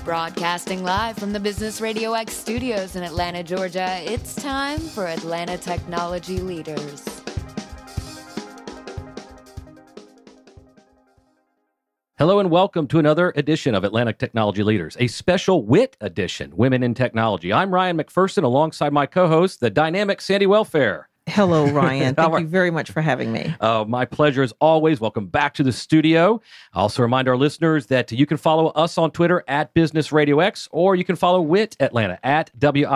Broadcasting live from the Business Radio X studios in Atlanta, Georgia, it's time for Atlanta Technology Leaders. Hello and welcome to another edition of Atlanta Technology Leaders, a special WIT edition, Women in Technology. I'm Ryan McPherson alongside my co-host, the dynamic Sandy Welfare. Hello, Ryan. Thank you very much for having me. My pleasure as always. Welcome back to the studio. I also remind our listeners that you can follow us on Twitter at Business Radio X, or you can follow WIT Atlanta at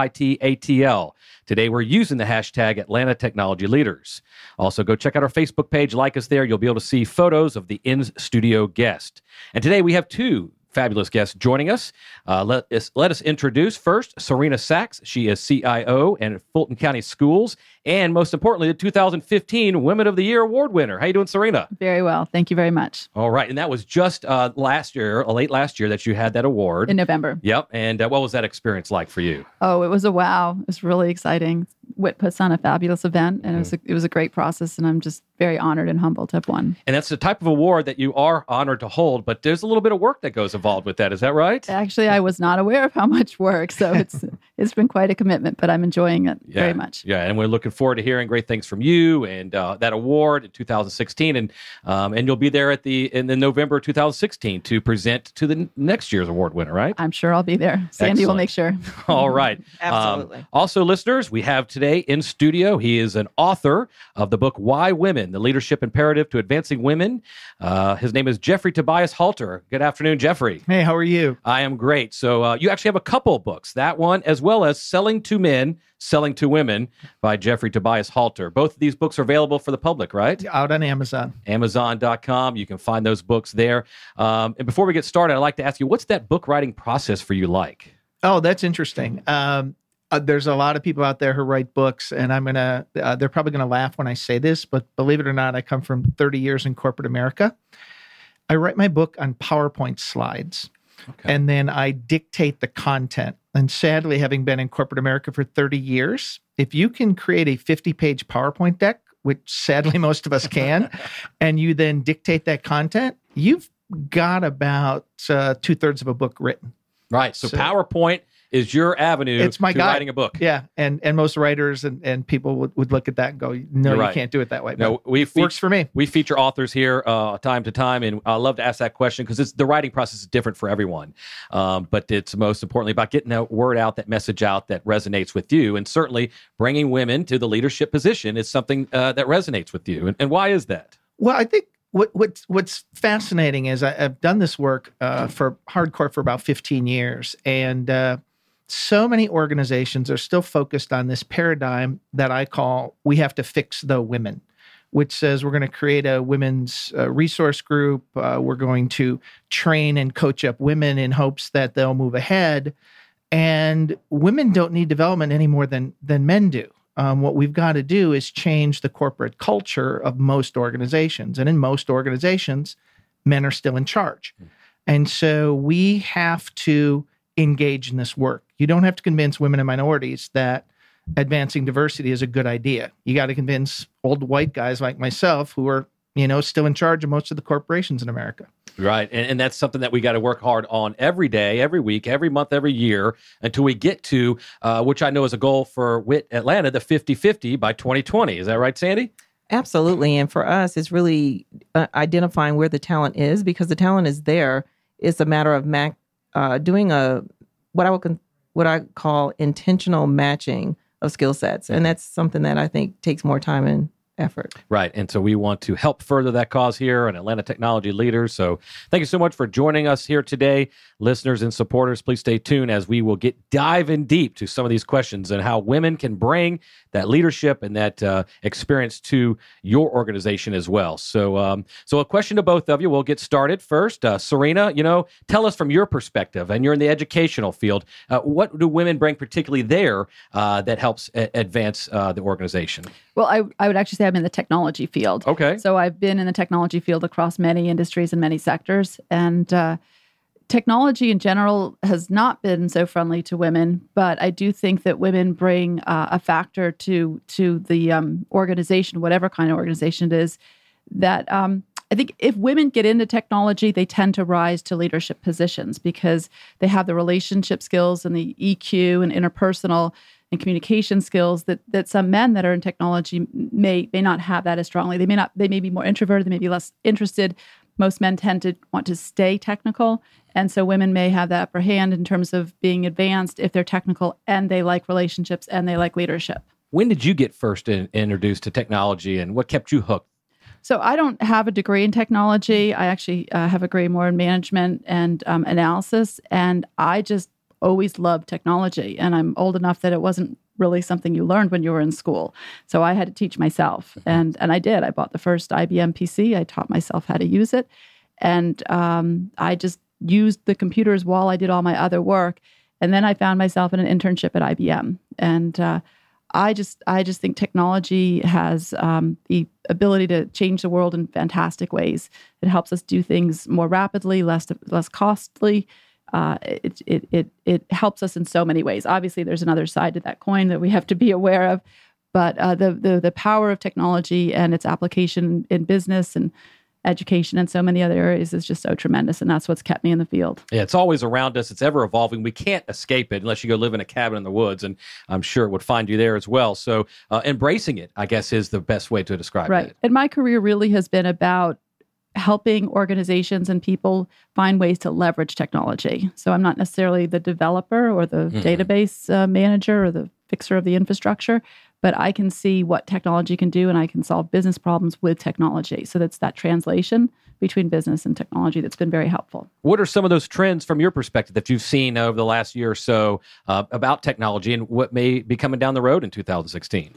WITATL. Today, we're using the hashtag Atlanta Technology Leaders. Also, go check out our Facebook page. Like us there. You'll be able to see photos of the in-studio guest. And today, we have two fabulous guests joining us. Let us introduce first Serena Sachs. She is CIO at Fulton County Schools, and most importantly, the 2015 Women of the Year Award winner. How you doing, Serena? Very well. Thank you very much. All right. And that was just late last year, that you had that award. In November. Yep. And what was that experience like for you? Oh, it was a wow. It was really exciting. WIT puts on a fabulous event, and it was a great process, and I'm just very honored and humbled to have won. And that's the type of award that you are honored to hold, but there's a little bit of work that goes involved with that. Is that right? Actually, I was not aware of how much work, so it's been quite a commitment, but I'm enjoying it very much. Yeah, and we're looking forward to hearing great things from you and that award in 2016, and you'll be there in the November 2016 to present to the next year's award winner, right? I'm sure I'll be there. Sandy will make sure. All right. Absolutely. Also, listeners, we have today in studio, he is an author of the book Why Women? The Leadership Imperative to Advancing Women. His name is Jeffrey Tobias Halter. Good afternoon, Jeffrey. Hey, how are you? I am great. So you actually have a couple of books, that one as well as Selling to Men, Selling to Women by Jeffrey Tobias Halter. Both of these books are available for the public, right? Out on Amazon. Amazon.com. You can find those books there. And before we get started, I'd like to ask you, what's that book writing process for you like? Oh, that's interesting. There's a lot of people out there who write books, and they're probably going to laugh when I say this, but believe it or not, I come from 30 years in corporate America. I write my book on PowerPoint slides, and then I dictate the content. And sadly, having been in corporate America for 30 years, if you can create a 50-page PowerPoint deck, which sadly most of us can, and you then dictate that content, you've got about 2/3 of a book written. Right. So PowerPoint is your avenue to writing a book. Yeah. And most writers and people would look at that and go, no, you can't do it that way. No, works for me. We feature authors here time to time, and I love to ask that question because the writing process is different for everyone. But it's most importantly about getting that word out, that message out that resonates with you. And certainly bringing women to the leadership position is something that resonates with you. And why is that? Well, I think what's fascinating is I've done this work for hardcore for about 15 years, and so many organizations are still focused on this paradigm that I call we have to fix the women, which says we're going to create a women's resource group. We're going to train and coach up women in hopes that they'll move ahead. And women don't need development any more than men do. What we've got to do is change the corporate culture of most organizations. And in most organizations, men are still in charge. And so we have to engage in this work. You don't have to convince women and minorities that advancing diversity is a good idea. You got to convince old white guys like myself who are, still in charge of most of the corporations in America. Right. And that's something that we got to work hard on every day, every week, every month, every year until we get to, which I know is a goal for WIT Atlanta, the 50-50 by 2020. Is that right, Sandy? Absolutely. And for us, it's really identifying where the talent is, because the talent is there. It's a matter of doing what I call intentional matching of skill sets. And that's something that I think takes more time and effort. Right. And so we want to help further that cause here on Atlanta Technology Leaders. So thank you so much for joining us here today. Listeners and supporters, please stay tuned as we will dive in deep to some of these questions and how women can bring that leadership and that experience to your organization as well. So a question to both of you. We'll get started first. Serena, tell us from your perspective, and you're in the educational field, what do women bring particularly there that helps advance the organization? Well, I would actually say I'm in the technology field. Okay. So I've been in the technology field across many industries and many sectors. And technology in general has not been so friendly to women, but I do think that women bring a factor to the organization, whatever kind of organization it is, that I think if women get into technology, they tend to rise to leadership positions because they have the relationship skills and the EQ and interpersonal and communication skills that some men that are in technology may not have that as strongly. They may be more introverted, they may be less interested. Most men tend to want to stay technical. And so women may have that upper hand in terms of being advanced if they're technical and they like relationships and they like leadership. When did you get first introduced to technology, and what kept you hooked? So I don't have a degree in technology. I actually have a degree more in management and analysis. And I just always loved technology. And I'm old enough that it wasn't really something you learned when you were in school. So I had to teach myself. And I did. I bought the first IBM PC. I taught myself how to use it. And I just used the computers while I did all my other work. And then I found myself in an internship at IBM. And I just think technology has the ability to change the world in fantastic ways. It helps us do things more rapidly, less costly. It helps us in so many ways. Obviously, there's another side to that coin that we have to be aware of. But the power of technology and its application in business and education and so many other areas is just so tremendous. And that's what's kept me in the field. Yeah, it's always around us. It's ever evolving. We can't escape it unless you go live in a cabin in the woods. And I'm sure it would find you there as well. So embracing it, I guess, is the best way to describe it. And my career really has been about helping organizations and people find ways to leverage technology. So I'm not necessarily the developer or the database manager or the fixer of the infrastructure, but I can see what technology can do and I can solve business problems with technology. So that's that translation between business and technology that's been very helpful. What are some of those trends from your perspective that you've seen over the last year or so about technology and what may be coming down the road in 2016?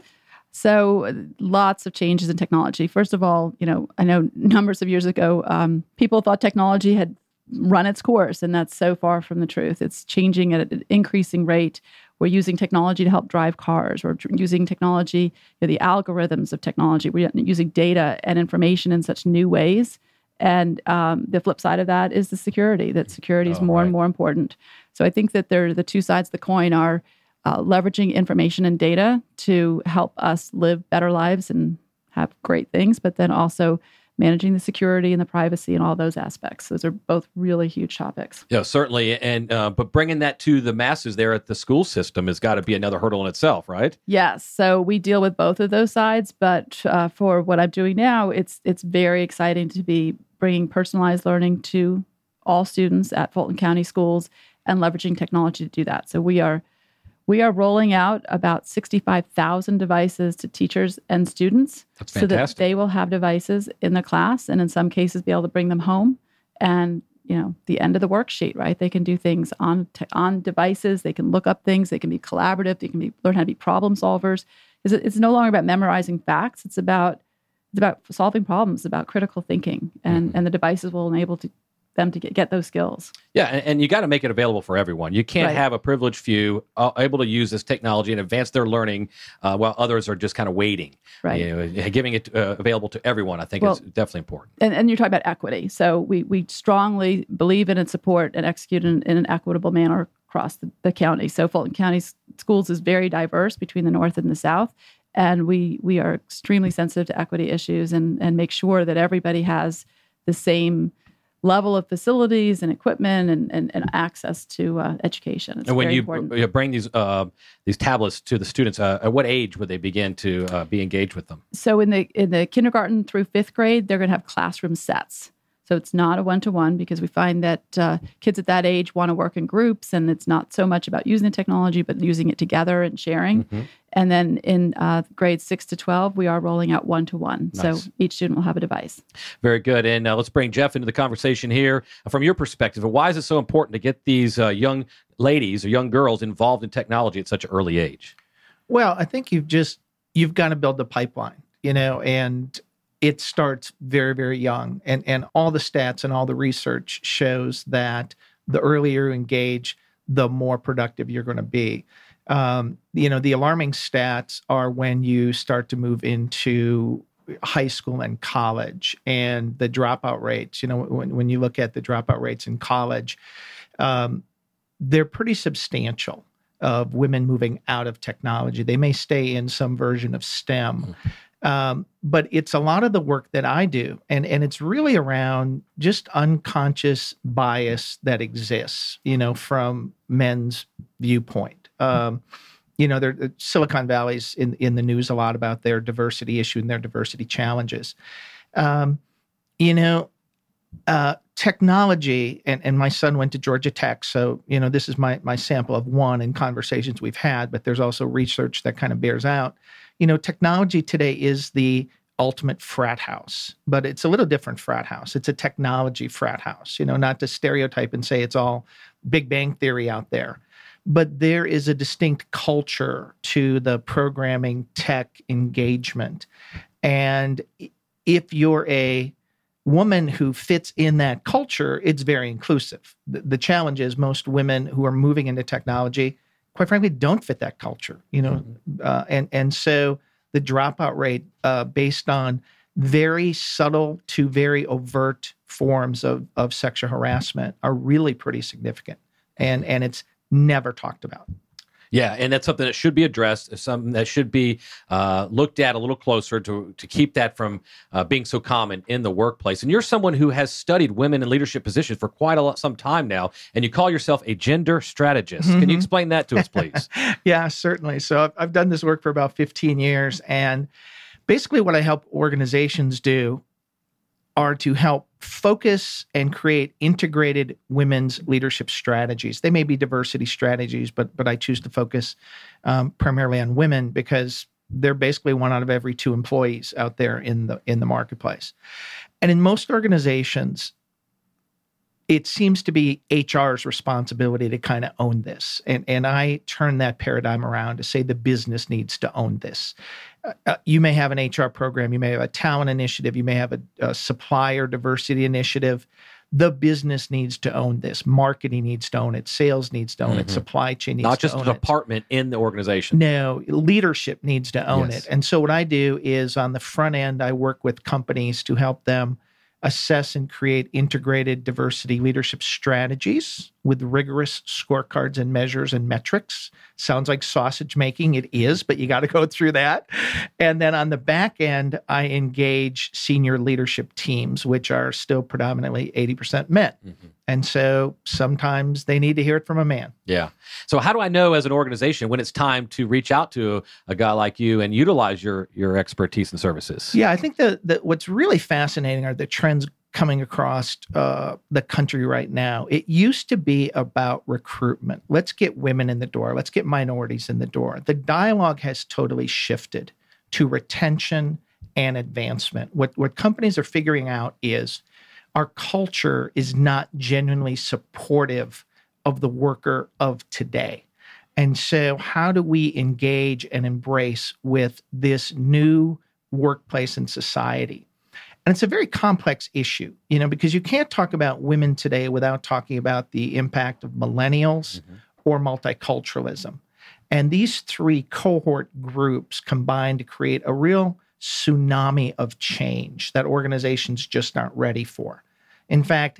So lots of changes in technology. First of all, I know numbers of years ago, people thought technology had run its course, and that's so far from the truth. It's changing at an increasing rate. We're using technology to help drive cars. We're using technology, the algorithms of technology. We're using data and information in such new ways. And the flip side of that is the security, that security is more and more important. So I think that the two sides of the coin are leveraging information and data to help us live better lives and have great things, but then also managing the security and the privacy and all those aspects. Those are both really huge topics. Yeah, certainly. And but bringing that to the masses there at the school system has got to be another hurdle in itself, right? Yes. So we deal with both of those sides. But for what I'm doing now, it's very exciting to be bringing personalized learning to all students at Fulton County schools and leveraging technology to do that. So we are rolling out about 65,000 devices to teachers and students. That's fantastic. So that they will have devices in the class and in some cases be able to bring them home. And, the end of the worksheet, right? They can do things on devices. They can look up things. They can be collaborative. They can learn how to be problem solvers. It's no longer about memorizing facts. It's about solving problems, about critical thinking. And the devices will enable them to get those skills. Yeah, and you got to make it available for everyone. You can't have a privileged few able to use this technology and advance their learning while others are just kind of waiting. Right. Giving it available to everyone, I think, is definitely important. And you're talking about equity. So we strongly believe in and support and execute in an equitable manner across the county. So Fulton County Schools is very diverse between the North and the South. And we are extremely sensitive to equity issues and make sure that everybody has the same level of facilities and equipment and access to education. It's and when very you important. Bring these tablets to the students, at what age would they begin to be engaged with them? So in the kindergarten through fifth grade, they're going to have classroom sets. So it's not a one-to-one because we find that kids at that age want to work in groups, and it's not so much about using the technology, but using it together and sharing. Mm-hmm. And then in grades 6 to 12, we are rolling out one-to-one. Nice. So each student will have a device. Very good. And let's bring Jeff into the conversation here. From your perspective, why is it so important to get these young ladies or young girls involved in technology at such an early age? Well, I think you've got to build the pipeline, and it starts very, very young. And all the stats and all the research shows that the earlier you engage, the more productive you're going to be. The alarming stats are when you start to move into high school and college and the dropout rates. When you look at the dropout rates in college, they're pretty substantial of women moving out of technology. They may stay in some version of STEM. But it's a lot of the work that I do, and it's really around just unconscious bias that exists, from men's viewpoint. Silicon Valley's in the news a lot about their diversity issue and their diversity challenges. Technology, and my son went to Georgia Tech, so this is my sample of one in conversations we've had, but there's also research that kind of bears out. Technology today is the ultimate frat house, but it's a little different frat house. It's a technology frat house, not to stereotype and say it's all Big Bang Theory out there, but there is a distinct culture to the programming tech engagement. And if you're a woman who fits in that culture, it's very inclusive. The challenge is most women who are moving into technology, quite frankly, don't fit that culture, and so the dropout rate based on very subtle to very overt forms of sexual harassment are really pretty significant, and it's never talked about. Yeah, and that's something that should be addressed, something that should be looked at a little closer to keep that from being so common in the workplace. And you're someone who has studied women in leadership positions for some time now, and you call yourself a gender strategist. Can you explain that to us, please? Yeah, certainly. So I've done this work for about 15 years, and basically what I help organizations do are to help focus and create integrated women's leadership strategies. They may be diversity strategies, but I choose to focus primarily on women because they're basically 1 out of every 2 employees out there in the marketplace. And in most organizations, it seems to be HR's responsibility to kind of own this. And I turn that paradigm around to say the business needs to own this. You may have an HR program, you may have a talent initiative, you may have a supplier diversity initiative. The business needs to own this. Marketing needs to own it. Sales needs to own it. Supply chain needs to own it. Not just the department in the organization. No, leadership needs to own it. And so what I do is on the front end, I work with companies to help them assess and create integrated diversity leadership strategies with rigorous scorecards and measures and metrics. Sounds like sausage making. It is, but you got to go through that. And then on the back end, I engage senior leadership teams, which are still predominantly 80% men. And so sometimes they need to hear it from a man. Yeah. So how do I know as an organization when it's time to reach out to a guy like you and utilize your expertise and services? Yeah, I think that what's really fascinating are the trends coming across the country right now. It used to be about recruitment. Let's get women in the door. Let's get minorities in the door. The dialogue has totally shifted to retention and advancement. What companies are figuring out is our culture is not genuinely supportive of the worker of today. And so how do we engage and embrace with this new workplace and society? And it's a very complex issue, because you can't talk about women today without talking about the impact of millennials or multiculturalism. And these 3 cohort groups combine to create a real tsunami of change that organizations just aren't ready for. In fact,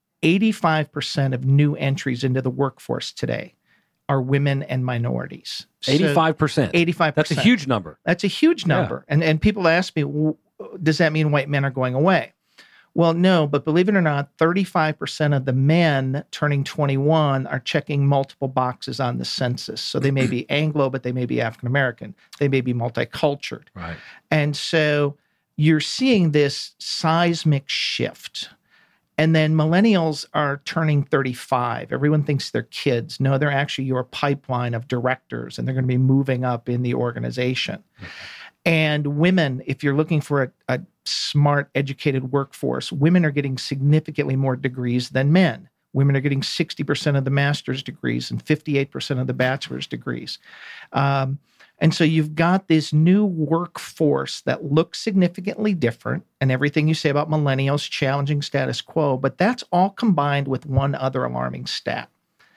85% of new entries into the workforce today are women and minorities. 85%. 85%. That's a huge number. That's a huge number. Yeah. And people ask me, does that mean white men are going away? Well, no, but believe it or not, 35% of the men turning 21 are checking multiple boxes on the census. So they may be Anglo, but they may be African American. They may be multicultural. Right. And so you're seeing this seismic shift. And then millennials are turning 35. Everyone thinks they're kids. No, they're actually your pipeline of directors, and they're going to be moving up in the organization. And women, if you're looking for a smart, educated workforce, women are getting significantly more degrees than men. Women are getting 60% of the master's degrees and 58% of the bachelor's degrees. And so you've got this new workforce that looks significantly different, and everything you say about millennials challenging status quo, but that's all combined with one other alarming stat.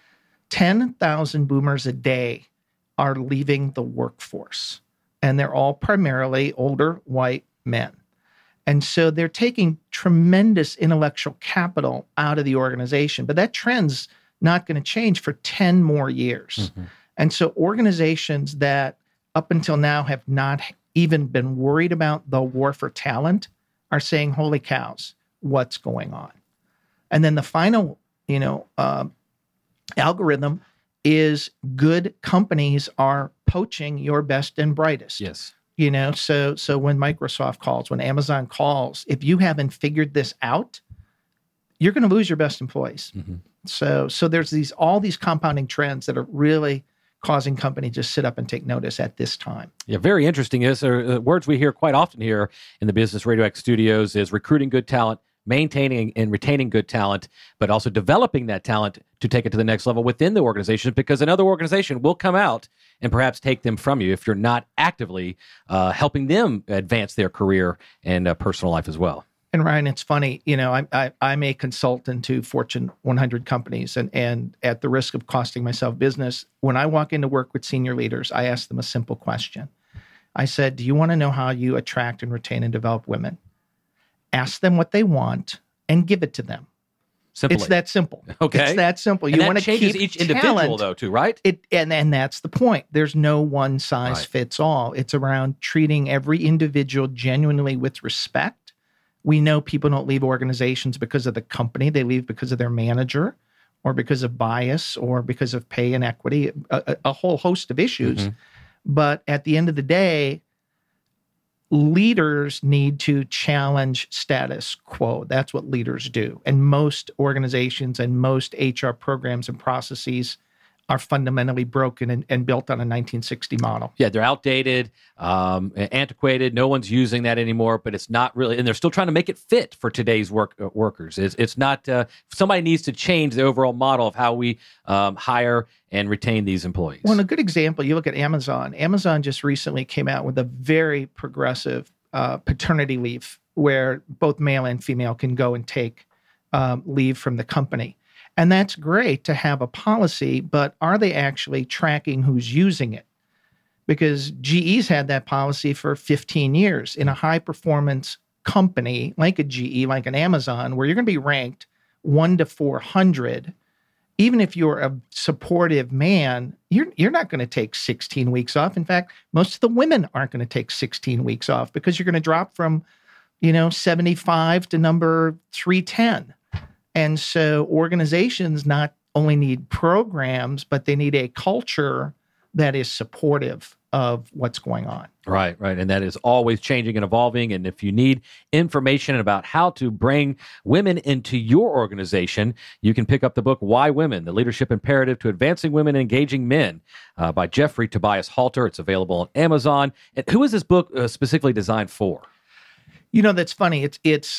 10,000 boomers a day are leaving the workforce, and they're all primarily older white men. And so they're taking tremendous intellectual capital out of the organization, but that trend's not going to change for 10 more years. And so organizations that up until now have not even been worried about the war for talent are saying, holy cows, what's going on? And then the final, algorithm is good companies are poaching your best and brightest. Yes. So when Microsoft calls, when Amazon calls, if you haven't figured this out, you're going to lose your best employees. Mm-hmm. So there's all these compounding trends that are really causing companies to sit up and take notice at this time. Yeah, very interesting. Words we hear quite often here in the Business Radio X studios is recruiting good talent, maintaining and retaining good talent, but also developing that talent to take it to the next level within the organization, because another organization will come out and perhaps take them from you if you're not actively helping them advance their career and personal life as well. And Ryan, it's funny, I'm a consultant to Fortune 100 companies, and at the risk of costing myself business, when I walk into work with senior leaders, I ask them a simple question. I said, do you want to know how you attract and retain and develop women? Ask them what they want and give it to them. Simply. It's that simple. Okay. It's that simple. And You that want to changes keep each individual, talent, though, too, right? And that's the point. There's no one size fits all. It's around treating every individual genuinely with respect. We know people don't leave organizations because of the company. They leave because of their manager or because of bias or because of pay and equity, a whole host of issues. Mm-hmm. But at the end of the day, leaders need to challenge status quo. That's what leaders do. And most organizations and most HR programs and processes are fundamentally broken and built on a 1960 model. Yeah, they're outdated, antiquated. No one's using that anymore, but it's not really, and they're still trying to make it fit for today's workers. It's not, somebody needs to change the overall model of how we hire and retain these employees. Well, a good example, you look at Amazon. Amazon just recently came out with a very progressive paternity leave where both male and female can go and take leave from the company. And that's great to have a policy, but are they actually tracking who's using it? Because GE's had that policy for 15 years. In a high-performance company like a GE, like an Amazon, where you're going to be ranked 1 to 400, even if you're a supportive man, you're not going to take 16 weeks off. In fact, most of the women aren't going to take 16 weeks off because you're going to drop from, 75 to number 310. And so organizations not only need programs, but they need a culture that is supportive of what's going on. Right. And that is always changing and evolving. And if you need information about how to bring women into your organization, you can pick up the book, Why Women? The Leadership Imperative to Advancing Women and Engaging Men by Jeffrey Tobias Halter. It's available on Amazon. And who is this book specifically designed for? That's funny.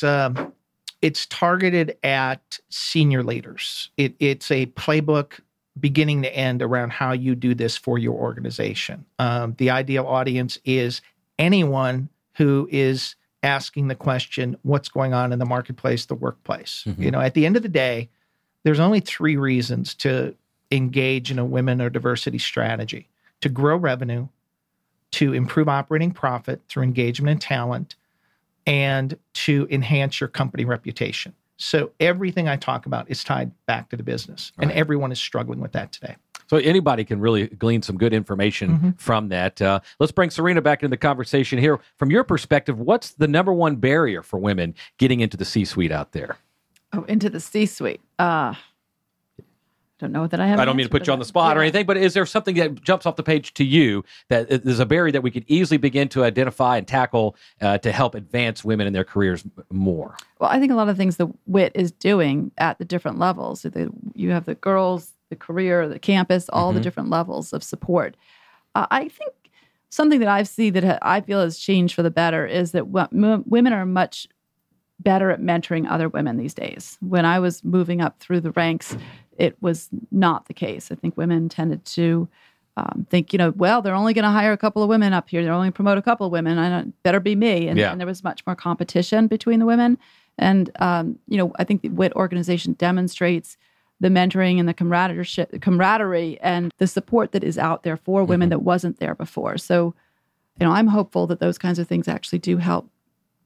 It's targeted at senior leaders. It's a playbook beginning to end around how you do this for your organization. The ideal audience is anyone who is asking the question, what's going on in the marketplace, the workplace? Mm-hmm. At the end of the day, there's only 3 reasons to engage in a women or diversity strategy: to grow revenue, to improve operating profit through engagement and talent, and to enhance your company reputation. So everything I talk about is tied back to the business, and everyone is struggling with that today. So anybody can really glean some good information from that. Let's bring Serena back into the conversation here. From your perspective, what's the number one barrier for women getting into the C-suite out there? Oh, into the C-suite. Don't know that I have. I don't mean to put you on the spot or anything, but is there something that jumps off the page to you that is a barrier that we could easily begin to identify and tackle to help advance women in their careers more? Well, I think a lot of things that WIT is doing at the different levels. You have the girls, the career, the campus, all the different levels of support. I think something that I've seen that I feel has changed for the better is that women are much better at mentoring other women these days. When I was moving up through the ranks, it was not the case. I think women tended to think, well, they're only going to hire a couple of women up here. They're only going to promote a couple of women. Better be me. And there was much more competition between the women. And, I think the WIT organization demonstrates the mentoring and the camaraderie and the support that is out there for women that wasn't there before. So, I'm hopeful that those kinds of things actually do help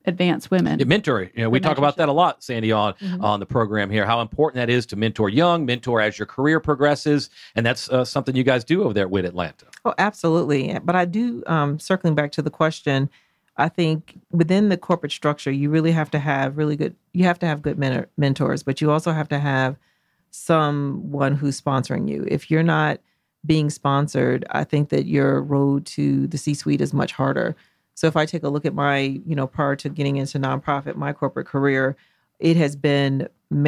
advance women. Yeah, mentor. We talk about that a lot, Sandy, on the program here, how important that is to mentor young, mentor as your career progresses. And that's something you guys do over there with Atlanta. Oh, absolutely. But I do, circling back to the question, I think within the corporate structure, you really have to have good mentors, but you also have to have someone who's sponsoring you. If you're not being sponsored, I think that your road to the C-suite is much harder. So if I take a look at my, prior to getting into nonprofit, my corporate career, it has been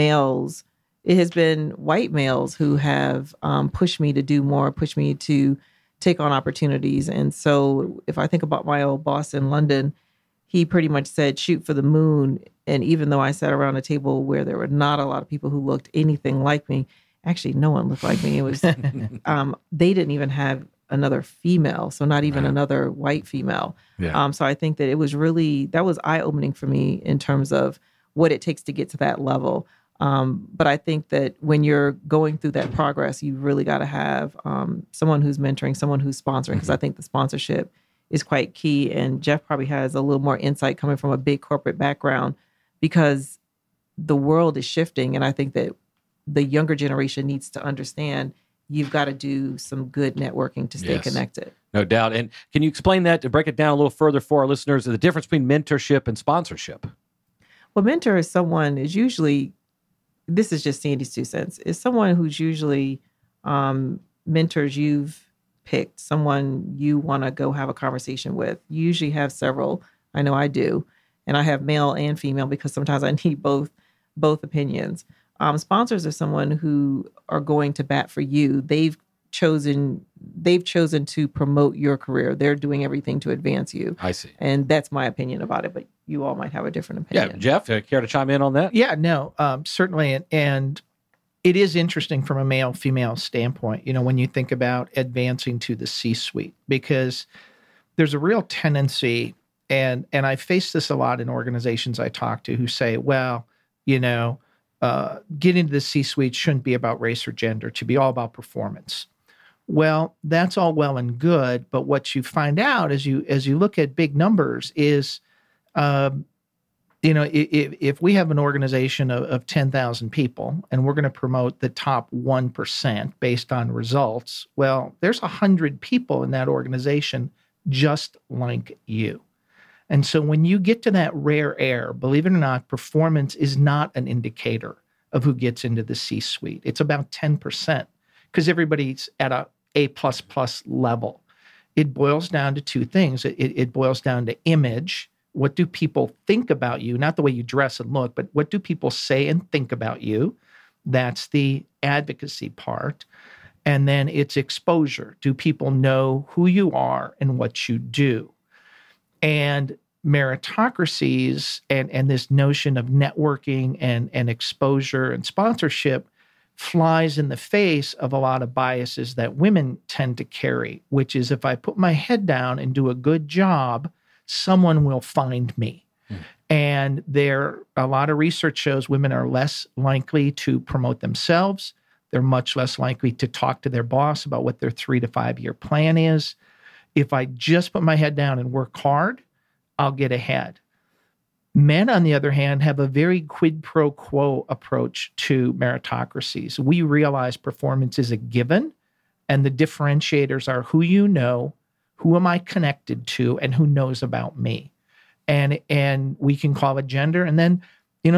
white males who have pushed me to do more, pushed me to take on opportunities. And so if I think about my old boss in London, he pretty much said, shoot for the moon. And even though I sat around a table where there were not a lot of people who looked anything like me, actually no one looked like me. It was, they didn't even have another female, so not even another white female. Yeah. So I think that that was eye-opening for me in terms of what it takes to get to that level. But I think that when you're going through that progress, you really got to have someone who's mentoring, someone who's sponsoring, because I think the sponsorship is quite key. And Jeff probably has a little more insight coming from a big corporate background, because the world is shifting. And I think that the younger generation needs to understand you've got to do some good networking to stay connected. No doubt. And can you explain that, to break it down a little further for our listeners, the difference between mentorship and sponsorship? Well, mentor is usually, this is just Sandy's 2 cents, is someone who's usually mentors you've picked, someone you want to go have a conversation with. You usually have several. I know I do. And I have male and female because sometimes I need both opinions. Sponsors are someone who are going to bat for you. They've chosen to promote your career. They're doing everything to advance you. I see. And that's my opinion about it, but you all might have a different opinion. Yeah, Jeff, care to chime in on that? Yeah, no, certainly. And it is interesting from a male-female standpoint, when you think about advancing to the C-suite, because there's a real tendency, and I face this a lot in organizations I talk to, who say, well, getting to the C-suite shouldn't be about race or gender, to be all about performance. Well, that's all well and good, but what you find out as you look at big numbers is, if we have an organization of 10,000 people and we're going to promote the top 1% based on results, well, there's 100 people in that organization just like you. And so when you get to that rare air, believe it or not, performance is not an indicator of who gets into the C-suite. It's about 10% because everybody's at a A++ level. It boils down to two things. It boils down to image. What do people think about you? Not the way you dress and look, but what do people say and think about you? That's the advocacy part. And then it's exposure. Do people know who you are and what you do? And meritocracies and this notion of networking and exposure and sponsorship flies in the face of a lot of biases that women tend to carry, which is if I put my head down and do a good job, someone will find me. And a lot of research shows women are less likely to promote themselves. They're much less likely to talk to their boss about what their 3 to 5 year plan is. If I just put my head down and work hard, I'll get ahead. Men, on the other hand, have a very quid pro quo approach to meritocracies. We realize performance is a given, and the differentiators are who you know, who am I connected to, and who knows about me. And we can call it gender. And then,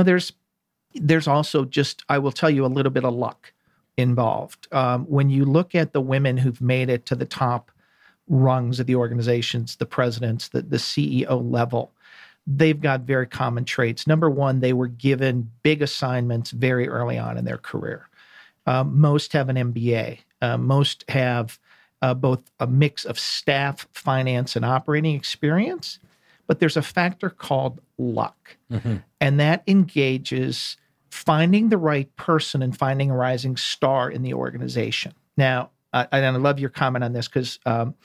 there's also just, I will tell you, a little bit of luck involved. When you look at the women who've made it to the top rungs of the organizations, the presidents, the CEO level, they've got very common traits. Number one, they were given big assignments very early on in their career. Most have an MBA. Most have both a mix of staff, finance, and operating experience. But there's a factor called luck. And that engages finding the right person and finding a rising star in the organization. Now, and I love your comment on this because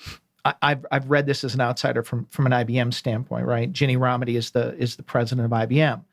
I've read this as an outsider from an IBM standpoint, right? Ginny Rometty is the president of IBM.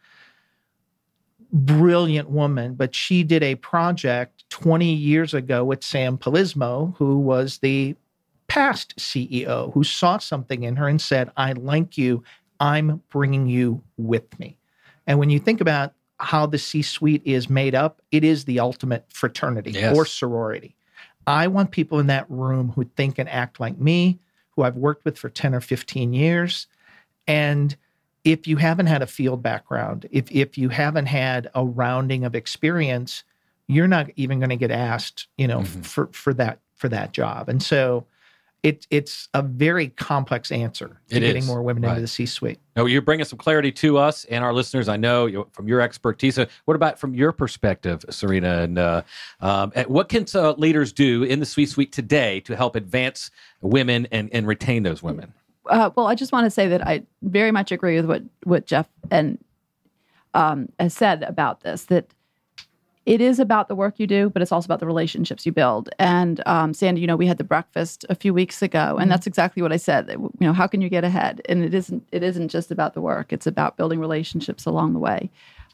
Brilliant woman, but she did a project 20 years ago with Sam Palismo, who was the past CEO, who saw something in her and said, I like you, I'm bringing you with me. And when you think about how the C-suite is made up, it is the ultimate fraternity or sorority. I want people in that room who think and act like me, who I've worked with for 10 or 15 years. And if you haven't had a field background, if you haven't had a rounding of experience, you're not even going to get asked, for that job. And so it's a very complex answer to getting more women into the C-suite. No, you're bringing some clarity to us and our listeners. I know from your expertise. What about from your perspective, Serena? And what can leaders do in the C-suite today to help advance women and retain those women? Well, I just want to say that I very much agree with what Jeff has said about this, that it is about the work you do, but it's also about the relationships you build. And Sandy, we had the breakfast a few weeks ago, and that's exactly what I said. How can you get ahead? And it isn't just about the work; it's about building relationships along the way.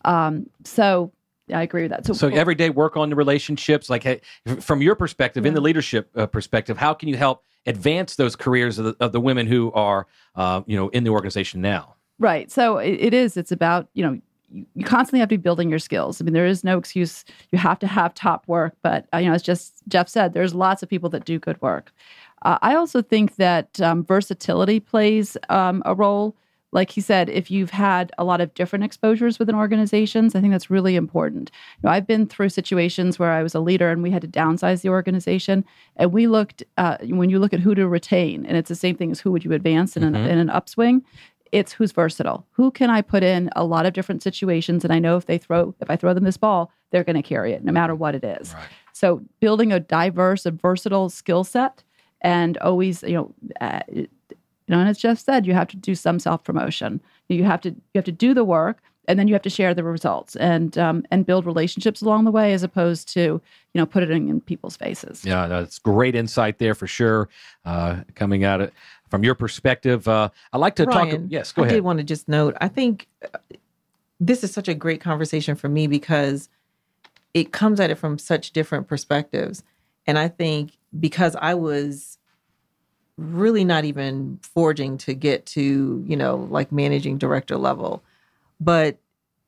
So I agree with that. So every day work on the relationships. Like, hey, from your perspective, in the leadership perspective, how can you help advance those careers of the women who are in the organization now? Right. So it's about you constantly have to be building your skills. I mean, there is no excuse. You have to have top work, but as just Jeff said, there's lots of people that do good work. I also think that versatility plays a role. Like he said, if you've had a lot of different exposures within organizations, I think that's really important. I've been through situations where I was a leader and we had to downsize the organization, and we looked when you look at who to retain, and it's the same thing as who would you advance in an upswing. It's who's versatile. Who can I put in a lot of different situations? And I know if I throw them this ball, they're going to carry it no matter what it is. Right. So building a diverse and versatile skill set, and always, and as Jeff said, you have to do some self-promotion. You have to do the work, and then you have to share the results and build relationships along the way, as opposed to put it in people's faces. Yeah, that's great insight there for sure. Coming at it from your perspective, I like to Ryan, talk. Yes, go ahead. I did want to just note, I think this is such a great conversation for me because it comes at it from such different perspectives. And I think because I was really not even forging to get to, like managing director level, but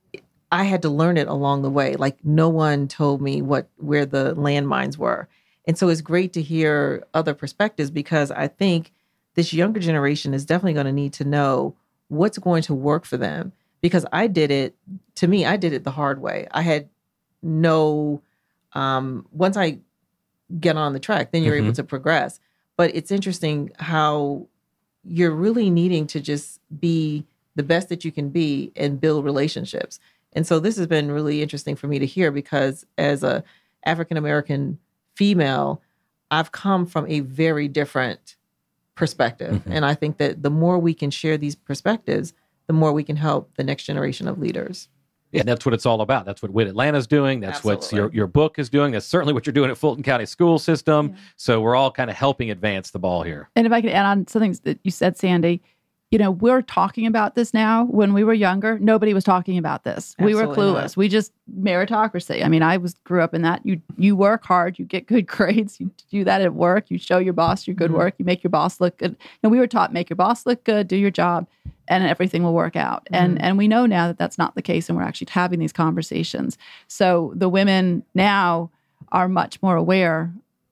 I had to learn it along the way. Like no one told me where the landmines were. And so it's great to hear other perspectives, because I think this younger generation is definitely going to need to know what's going to work for them, because I did it the hard way. I had no, once I get on the track, then you're able to progress. But it's interesting how you're really needing to just be the best that you can be and build relationships. And so this has been really interesting for me to hear, because as a African-American female, I've come from a very different perspective. And I think that the more we can share these perspectives, the more we can help the next generation of leaders. Yeah, and that's what it's all about. That's what WIT Atlanta is doing. That's what your book is doing. That's certainly what you're doing at Fulton County School System. Yeah. So we're all kind of helping advance the ball here. And if I could add on something that you said, Sandy, we're talking about this now. When we were younger, nobody was talking about this. Absolutely, we were clueless. Not. We just meritocracy. I mean, grew up in that. You work hard, you get good grades, you do that at work, you show your boss your good work, you make your boss look good. And we were taught, make your boss look good, do your job, and everything will work out. And we know now that that's not the case, and we're actually having these conversations. So the women now are much more aware,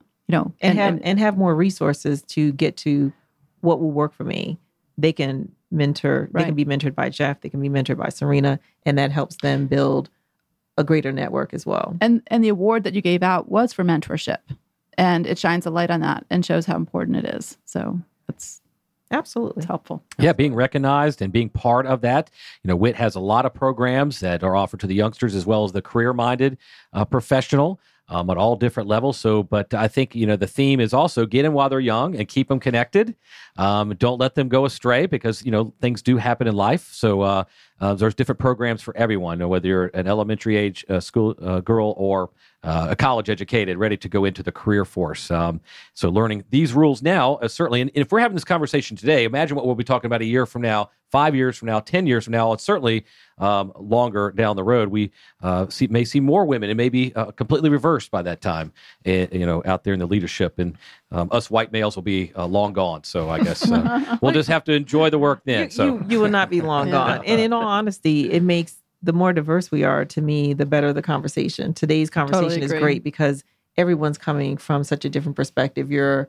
and have more resources to get to what will work for me. They can mentor, they can be mentored by Jeff, they can be mentored by Serena, and that helps them build a greater network as well. And the award that you gave out was for mentorship, and it shines a light on that and shows how important it is. So it's absolutely helpful. Yeah, being recognized and being part of that. WIT has a lot of programs that are offered to the youngsters as well as the career-minded professional. At all different levels. But I think, the theme is also get them while they're young and keep them connected. Don't let them go astray, because, things do happen in life. So there's different programs for everyone, whether you're an elementary age school girl or a college educated, ready to go into the career force. So learning these rules now, certainly, and if we're having this conversation today, imagine what we'll be talking about a year from now, 5 years from now, 10 years from now, and certainly longer down the road, we may see more women. It may be completely reversed by that time, out there in the leadership. And us white males will be long gone. So I guess we'll just have to enjoy the work then. You will not be long gone. And in all honesty, it makes the more diverse we are, to me, the better the conversation. Today's conversation is great because everyone's coming from such a different perspective. You're,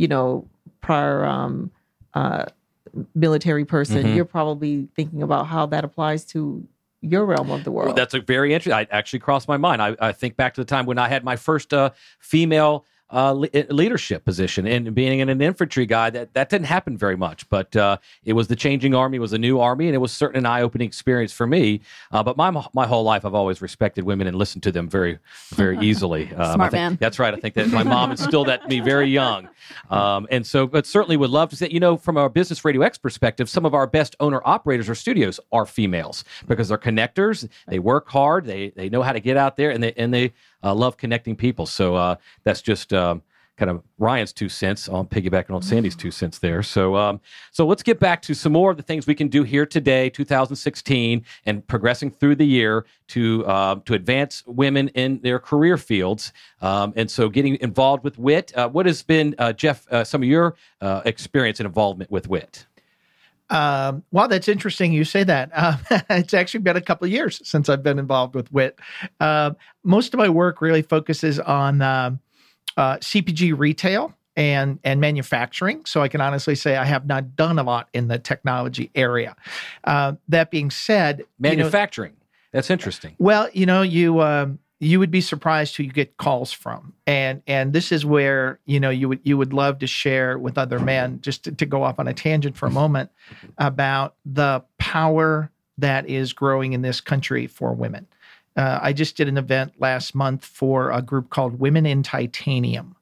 prior military person. Mm-hmm. You're probably thinking about how that applies to your realm of the world. Well, that's a very interesting. I actually crossed my mind. I think back to the time when I had my first female leadership position, and being an infantry guy, that didn't happen very much, but it was the changing army, it was a new army, and it was certainly an eye-opening experience for me. But my whole life, I've always respected women and listened to them very, very easily. Smart man. That's right. I think that my mom instilled that in me very young. But certainly would love to say, from our Business Radio X perspective, some of our best owner-operators or studios are females because they're connectors, they work hard, they know how to get out there, and they love connecting people. So that's just kind of Ryan's 2 cents on piggybacking on Sandy's 2 cents there. So let's get back to some more of the things we can do here today, 2016, and progressing through the year to advance women in their career fields. And so getting involved with WIT. What has been, Jeff, some of your experience and involvement with WIT? Well, that's interesting you say that. It's actually been a couple of years since I've been involved with WIT. Most of my work really focuses on CPG retail and manufacturing. So I can honestly say I have not done a lot in the technology area. That being said, manufacturing. That's interesting. Well, you would be surprised who you get calls from, and this is where you would love to share with other men, just to go off on a tangent for a moment, about the power that is growing in this country for women. I just did an event last month for a group called Women in Titanium.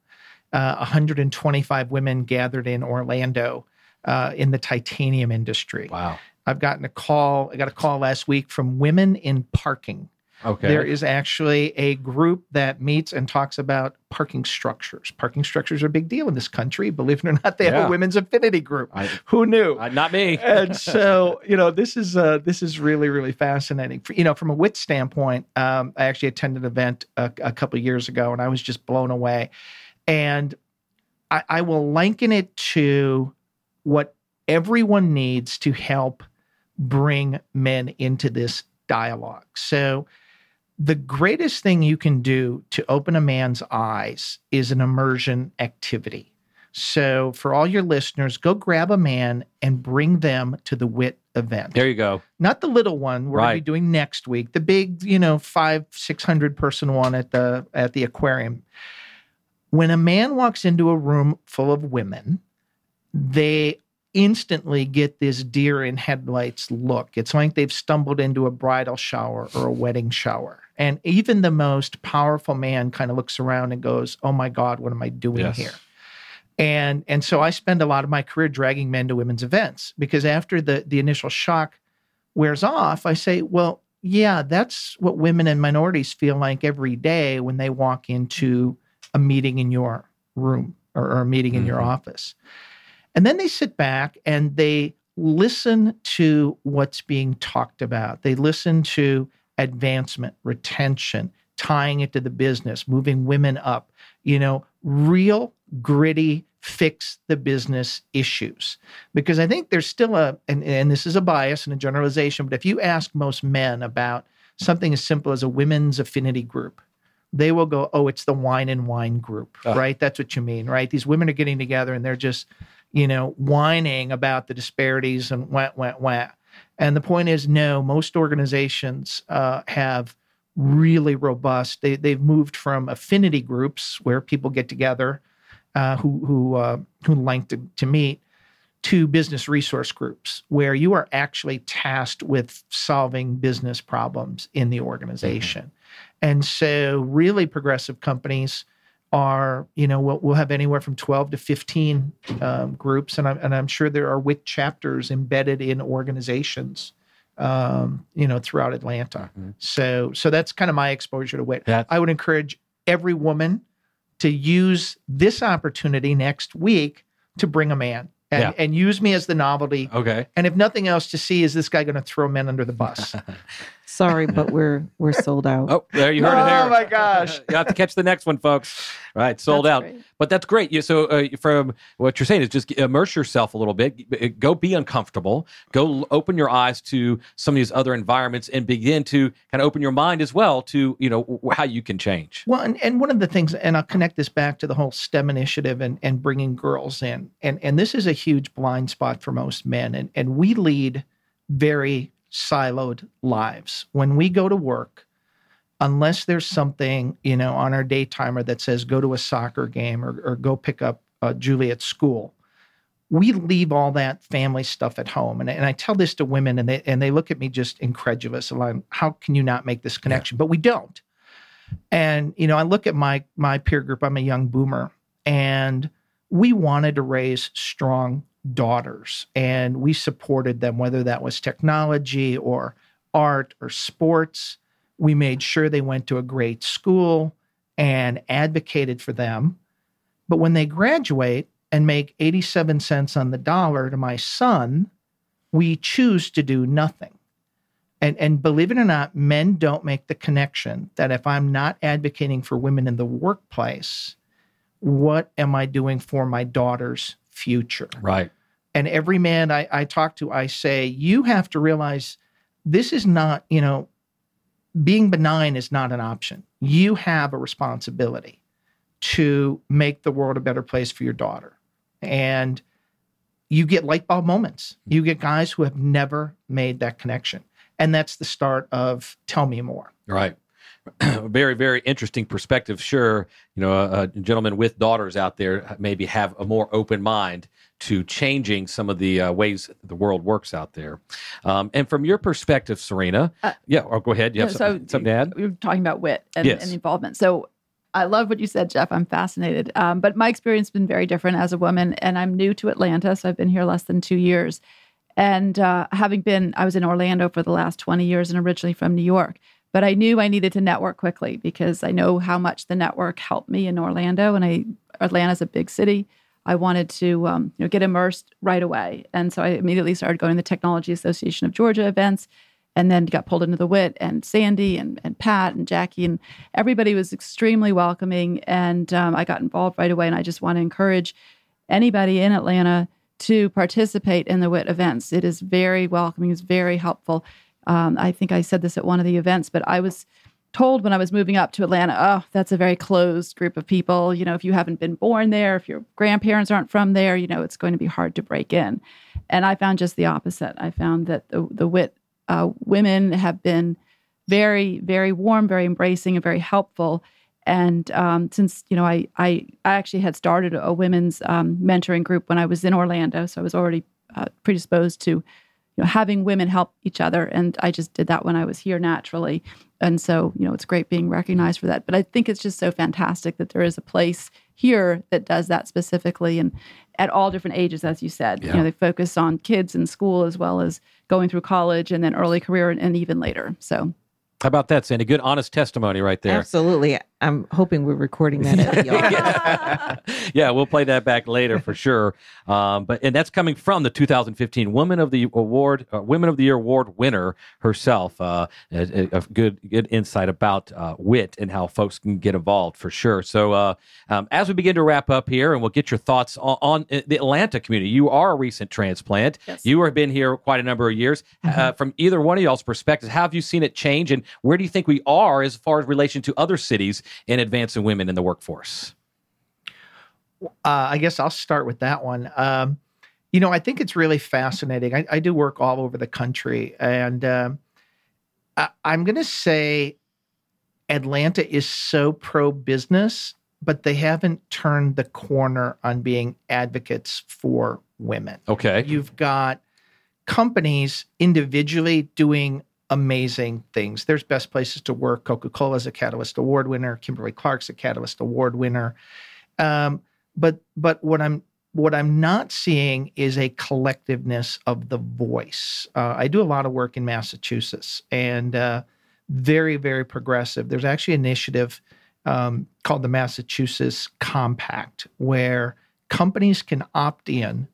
125 women gathered in Orlando in the titanium industry. Wow. I got a call last week from Women in Parking. Okay. There is actually a group that meets and talks about parking structures. Parking structures are a big deal in this country. Believe it or not, they have a women's affinity group. Who knew? Not me. And so, this is really, really fascinating. From a WIT standpoint, I actually attended an event a couple of years ago, and I was just blown away. And I will liken it to what everyone needs to help bring men into this dialogue. So the greatest thing you can do to open a man's eyes is an immersion activity. So for all your listeners, go grab a man and bring them to the WIT event. There you go. Not the little one we're going to be doing next week, the big, 500-600 person one at the aquarium. When a man walks into a room full of women, they instantly get this deer in headlights look. It's like they've stumbled into a bridal shower or a wedding shower. And even the most powerful man kind of looks around and goes, oh my God, what am I doing here? And so I spend a lot of my career dragging men to women's events, because after the initial shock wears off, I say, well, yeah, that's what women and minorities feel like every day when they walk into a meeting in your room or a meeting in your office. And then they sit back and they listen to what's being talked about. They listen to advancement, retention, tying it to the business, moving women up, real gritty, fix the business issues. Because I think there's still and this is a bias and a generalization, but if you ask most men about something as simple as a women's affinity group, they will go, oh, it's the wine and wine group, right? That's what you mean, right? These women are getting together and they're just, whining about the disparities and wah. And the point is, no, most organizations have really robust, they've moved from affinity groups where people get together who like to meet, to business resource groups where you are actually tasked with solving business problems in the organization. And so really progressive companies are, we'll have anywhere from 12 to 15 groups. And I'm sure there are WIT chapters embedded in organizations, throughout Atlanta. So that's kind of my exposure to WIT. I would encourage every woman to use this opportunity next week to bring a man and use me as the novelty. Okay. And if nothing else, to see, is this guy going to throw men under the bus? Sorry, but we're sold out. Oh, there you heard it there. Oh my gosh. You have to catch the next one, folks. Right, sold That's out. great. But that's great. So from what you're saying is just immerse yourself a little bit. Go be uncomfortable. Go open your eyes to some of these other environments and begin to kind of open your mind as well to, how you can change. Well, and one of the things, and I'll connect this back to the whole STEM initiative and bringing girls in. And this is a huge blind spot for most men. And we lead very siloed lives. When we go to work, unless there's something, on our day timer that says go to a soccer game or go pick up Julie at school, we leave all that family stuff at home. And I tell this to women, and they look at me just incredulous. Like, how can you not make this connection? But we don't. And, I look at my peer group. I'm a young boomer, and we wanted to raise strong daughters, and we supported them, whether that was technology or art or sports. We made sure they went to a great school and advocated for them. But when they graduate and make 87 cents on the dollar to my son, we choose to do nothing. And believe it or not, men don't make the connection that if I'm not advocating for women in the workplace, what am I doing for my daughter's future? Right. And every man I talk to, I say, you have to realize this is not, being benign is not an option. You have a responsibility to make the world a better place for your daughter. And you get light bulb moments. You get guys who have never made that connection. And that's the start of Tell Me More. Right. Very, very interesting perspective. Sure, a gentleman with daughters out there maybe have a more open mind to changing some of the ways the world works out there. And from your perspective, Serena, or go ahead. You have something to add? We were talking about wit and, Yes. and involvement. So I love what you said, Jeff. I'm fascinated. But my experience has been very different as a woman, and I'm new to Atlanta, so I've been here less than 2 years. And I was in Orlando for the last 20 years and originally from New York. But I knew I needed to network quickly because I know how much the network helped me in Orlando. And Atlanta's a big city. I wanted to get immersed right away. And so I immediately started going to the Technology Association of Georgia events, and then got pulled into the WIT, and Sandy and Pat and Jackie, and everybody was extremely welcoming. And I got involved right away. And I just want to encourage anybody in Atlanta to participate in the WIT events. It is very welcoming. It's very helpful. I think I said this at one of the events, but I was told when I was moving up to Atlanta, oh, that's a very closed group of people. If you haven't been born there, if your grandparents aren't from there, it's going to be hard to break in. And I found just the opposite. I found that the WIT women have been very, very warm, very embracing, and very helpful. And since, I actually had started a women's mentoring group when I was in Orlando, so I was already predisposed to having women help each other. And I just did that when I was here naturally. And so, it's great being recognized for that. But I think it's just so fantastic that there is a place here that does that specifically, and at all different ages, as you said. Yeah. They focus on kids in school as well as going through college and then early career and even later. So How about that, Sandy? Good, honest testimony right there. Absolutely. I'm hoping we're recording that at the office. Yeah, we'll play that back later for sure. And that's coming from the 2015 Women of the Year Award winner herself. A good insight about WIT and how folks can get involved for sure. So as we begin to wrap up here, and we'll get your thoughts on the Atlanta community. You are a recent transplant. Yes. You have been here quite a number of years. From either one of y'all's perspectives, how have you seen it change, and where do you think we are as far as relation to other cities in advancing women in the workforce? I guess I'll start with that one. I think it's really fascinating. I do work all over the country, and I'm going to say Atlanta is so pro-business, but they haven't turned the corner on being advocates for women. Okay. You've got companies individually doing amazing things. There's Best Places to Work. Coca-Cola's a Catalyst Award winner. Kimberly-Clark's a Catalyst Award winner. But what I'm not seeing is a collectiveness of the voice. I do a lot of work in Massachusetts, and very, very progressive. There's actually an initiative called the Massachusetts Compact, where companies can opt in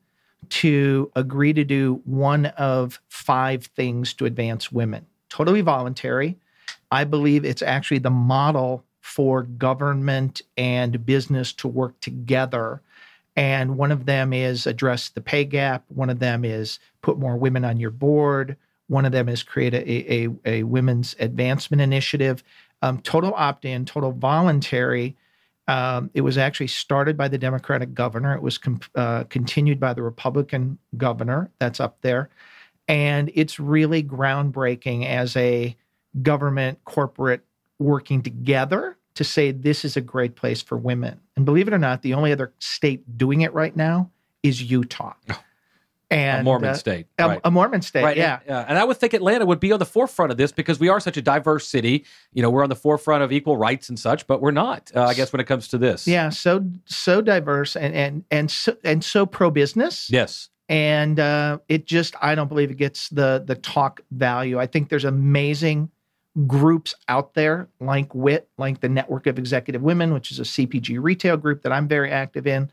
to agree to do one of 5 things to advance women. Totally voluntary. I believe it's actually the model for government and business to work together. And one of them is address the pay gap. One of them is put more women on your board. One of them is create a women's advancement initiative. Total opt-in, total voluntary. It was actually started by the Democratic governor. It was continued by the Republican governor that's up there. And it's really groundbreaking as a government corporate working together to say this is a great place for women. And believe it or not, the only other state doing it right now is Utah. And a Mormon state. Right. A Mormon state, right. yeah. And I would think Atlanta would be on the forefront of this because we are such a diverse city. You know, we're on the forefront of equal rights and such, but we're not, I guess, when it comes to this. Yeah, so diverse and so pro-business. Yes. And it just, I don't believe it gets the talk value. I think there's amazing groups out there like WIT, like the Network of Executive Women, which is a CPG retail group that I'm very active in.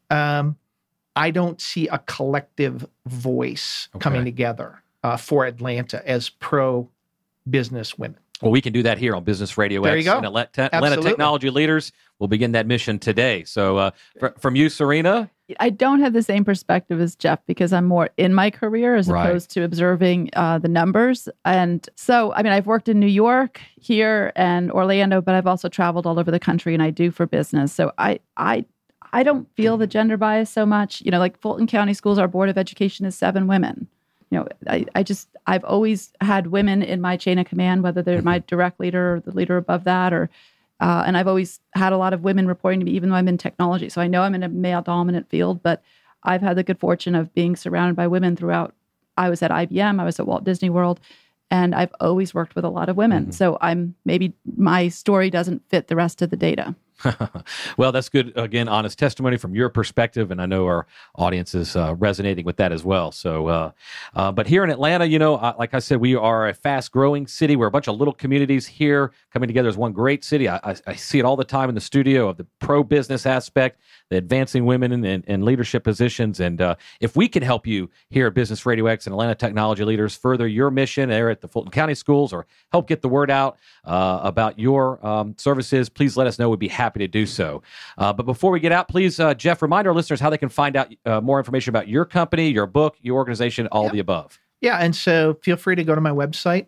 I don't see a collective voice coming together for Atlanta as pro-business women. Well, we can do that here on Business Radio X. There you go. And Atlanta Technology Leaders will begin that mission today. So from you, Serena? I don't have the same perspective as Jeff because I'm more in my career as opposed to observing the numbers. And so, I mean, I've worked in New York, here, and Orlando, but I've also traveled all over the country, and I do for business. So I don't feel the gender bias so much. You know, like Fulton County Schools, our Board of Education is 7 women. You know, I've always had women in my chain of command, whether they're my direct leader or the leader above that, or and I've always had a lot of women reporting to me, even though I'm in technology. So I know I'm in a male-dominant field, but I've had the good fortune of being surrounded by women throughout. I was at IBM, I was at Walt Disney World, and I've always worked with a lot of women. So maybe my story doesn't fit the rest of the data. Well, that's good. Again, honest testimony from your perspective, and I know our audience is resonating with that as well. So, but here in Atlanta, you know, like I said, we are a fast-growing city. We're a bunch of little communities here coming together as one great city. I see it all the time in the studio of the pro-business aspect, the advancing women in leadership positions. And if we can help you here at Business Radio X and Atlanta Technology Leaders further your mission there at the Fulton County Schools or help get the word out about your services, please let us know. We'd be happy to do so. But before we get out, please, Jeff, remind our listeners how they can find out more information about your company, your book, your organization, all the above. Yeah, and so feel free to go to my website,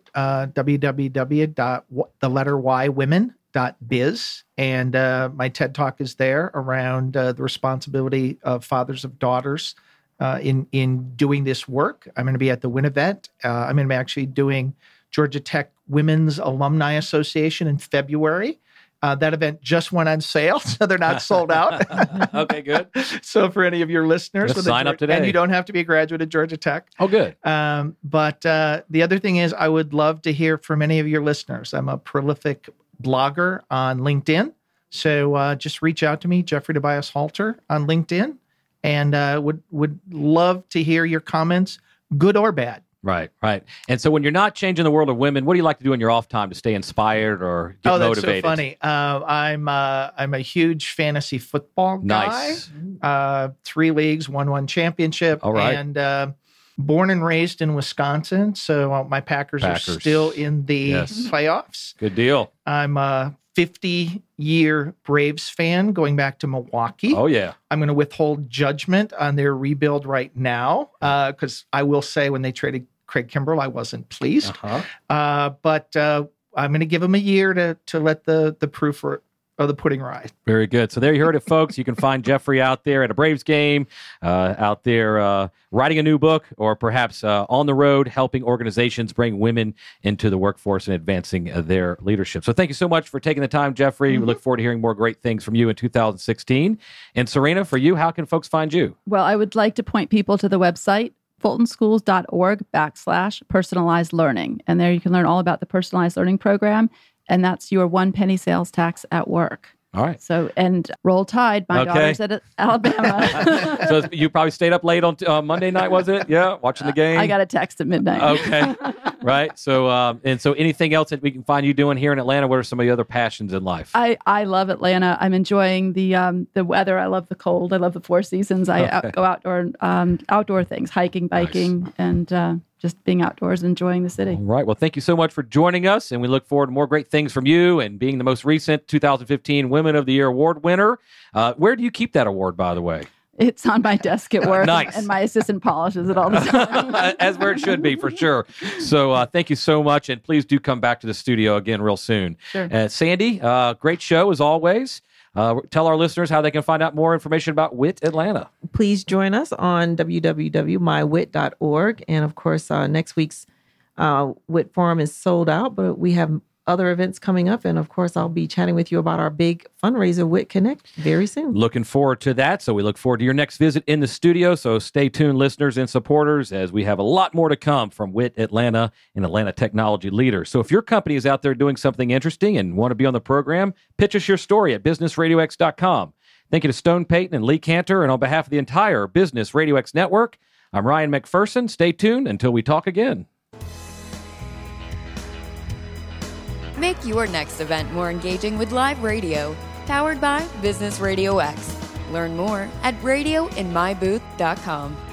www.thetletterywomen.biz, and my TED Talk is there around the responsibility of fathers of daughters in doing this work. I'm going to be at the WIN event. I'm going to be actually doing Georgia Tech Women's Alumni Association in February. That event just went on sale, so they're not sold out. Okay, good. So for any of your listeners, just sign up today. And you don't have to be a graduate of Georgia Tech. Oh, good. But the other thing is I would love to hear from any of your listeners. I'm a prolific blogger on LinkedIn. So just reach out to me, Jeffrey Tobias Halter on LinkedIn, and would love to hear your comments, good or bad. Right. And so when you're not changing the world of women, what do you like to do in your off time to stay inspired or get motivated? Oh, that's so funny. I'm a huge fantasy football guy. Nice. 3 leagues, won championship. All right. And born and raised in Wisconsin, so my Packers are still in the playoffs. Good deal. I'm a 50-year Braves fan going back to Milwaukee. Oh, yeah. I'm going to withhold judgment on their rebuild right now because I will say when they traded Craig Kimbrell, I wasn't pleased. But I'm going to give them a year to let the proof of the pudding rise. Very good. So there you heard it, folks. You can find Jeffrey out there at a Braves game, out there writing a new book, or perhaps on the road helping organizations bring women into the workforce and advancing their leadership. So thank you so much for taking the time, Jeffrey. We look forward to hearing more great things from you in 2016. And Serena, for you, how can folks find you? Well, I would like to point people to the website, fultonschools.org/personalized learning. And there you can learn all about the personalized learning program. And that's your 1 penny sales tax at work. All right. So, and Roll Tide, my daughter's at Alabama. So you probably stayed up late on Monday night, was it? Yeah, watching the game? I got a text at midnight. Okay. Right. So, and so anything else that we can find you doing here in Atlanta? What are some of the other passions in life? I love Atlanta. I'm enjoying the weather. I love the cold. I love the four seasons. I go outdoor things, hiking, biking, and just being outdoors, enjoying the city. All right. Well, thank you so much for joining us, and we look forward to more great things from you and being the most recent 2015 Women of the Year Award winner. Where do you keep that award, by the way? It's on my desk at work. Nice. And my assistant polishes it all the time. As where it should be, for sure. So thank you so much, and please do come back to the studio again real soon. Sure. Sandy, great show as always. Tell our listeners how they can find out more information about WIT Atlanta. Please join us on www.mywit.org. And of course, next week's WIT Forum is sold out, but we have other events coming up. And of course, I'll be chatting with you about our big fundraiser, WIT Connect, very soon. Looking forward to that. So we look forward to your next visit in the studio. So stay tuned, listeners and supporters, as we have a lot more to come from WIT Atlanta and Atlanta Technology Leaders. So if your company is out there doing something interesting and want to be on the program, pitch us your story at businessradiox.com. Thank you to Stone Payton and Lee Cantor. And on behalf of the entire Business Radio X network, I'm Ryan McPherson. Stay tuned until we talk again. Make your next event more engaging with live radio, powered by Business Radio X. Learn more at radioinmybooth.com.